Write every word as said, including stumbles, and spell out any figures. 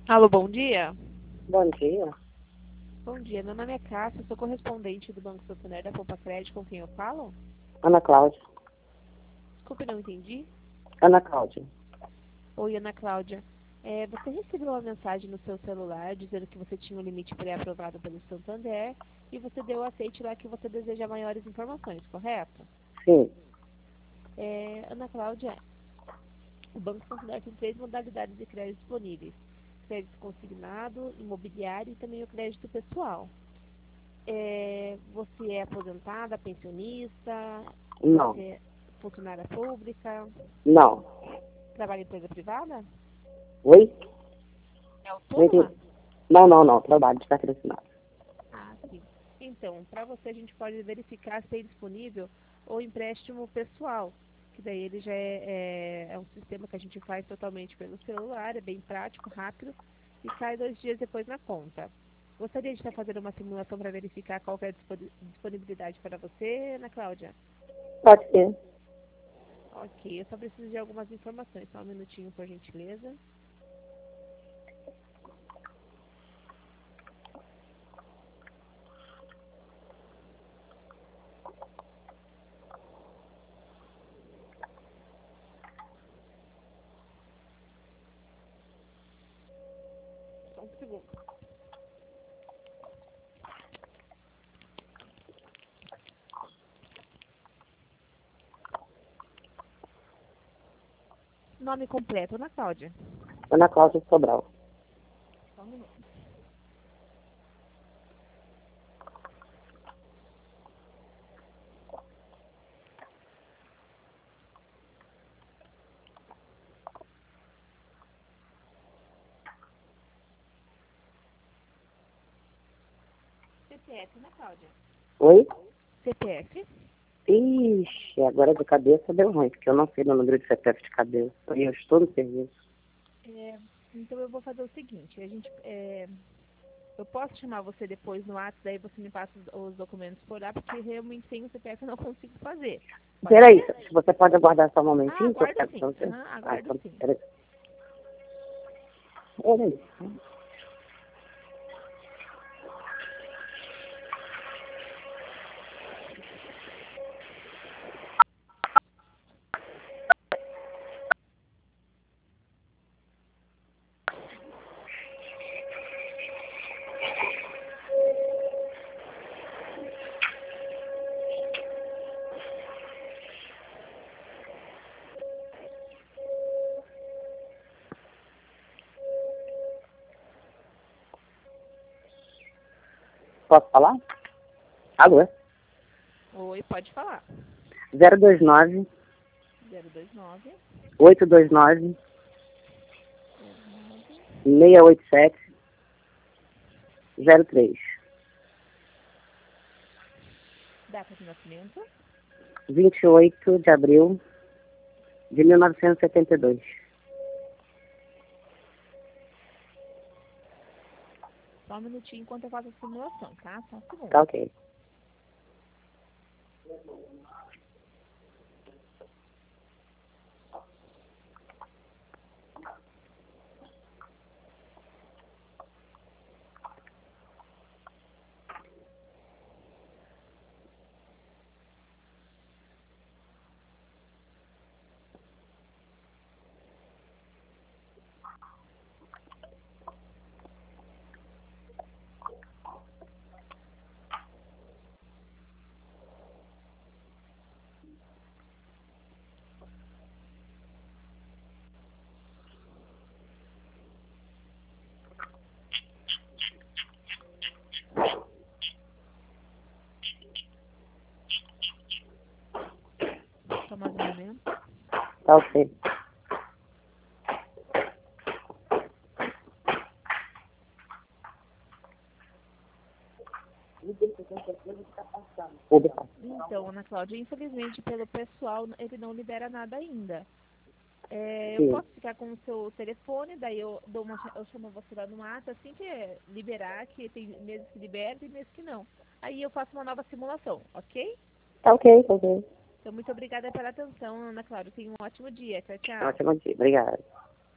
Alô, bom dia. Bom dia, Bom dia, meu nome é Cássia, sou correspondente do Banco Santander da Poupa Crédito, com quem eu falo? Ana Cláudia. Desculpe, não entendi. Ana Cláudia. Oi, Ana Cláudia. É, você recebeu uma mensagem no seu celular dizendo que você tinha um limite pré-aprovado pelo Santander e você deu aceite lá que você deseja maiores informações, correto? Sim, É, Ana Cláudia, o Banco Santander tem três modalidades de crédito disponíveis: crédito consignado, imobiliário e também o crédito pessoal. É, você é aposentada, pensionista, você não, é funcionária pública, não. trabalha em empresa privada? Oi? É Não autônoma? entendi. Não, não, não. Trabalho de carteira assinada. Ah, sim. Então, para você a gente pode verificar se tem disponível o empréstimo pessoal, que daí ele já é, é, é um sistema que a gente faz totalmente pelo celular, é bem prático, rápido e cai dois dias depois na conta. Gostaria de estar fazendo uma simulação para verificar qual que é a dispo- disponibilidade para você, Ana Cláudia? Pode ser. Ok, eu só preciso de algumas informações. Só um minutinho, por gentileza. Só um segundo. Nome completo, Ana Cláudia. Ana Cláudia Sobral. Só um minuto. C P F, Ana Cláudia. Oi? C P F? Ixi, agora de cabeça deu ruim, porque eu não sei meu número de C P F de cabeça. E eu estou no serviço. É, então eu vou fazer o seguinte, a gente, é, eu posso chamar você depois no WhatsApp, daí você me passa os, os documentos por lá, porque realmente sem o C P F eu não consigo fazer. Pode Peraí, ser? se você pode aguardar só um Ah, momentinho que eu aguardo quero sim. pra você. Aham, Ah, aguardo então, sim. peraí. Peraí. Posso falar? Alô? Oi, pode falar. zero dois nove, zero dois nove, oito dois nove, zero nove. seis oito sete, zero três. Data de nascimento? vinte e oito de abril de mil novecentos e setenta e dois. Só um minutinho enquanto eu faço a simulação, tá? Só um Tá segundo. ok. Só mais um momento. Tá ok. Ele passa. Então, Ana Cláudia, infelizmente pelo pessoal ele não libera nada ainda. É, eu Sim. posso ficar com o seu telefone, daí eu dou uma, cha- eu chamo você lá no WhatsApp, assim que liberar, que tem meses que liberam e meses que não. Aí eu faço uma nova simulação, ok? Tá ok, tá ok. Então, muito obrigada pela atenção, Ana Cláudia. Tenha um ótimo dia. Tchau, tchau. Ótimo dia. Obrigada.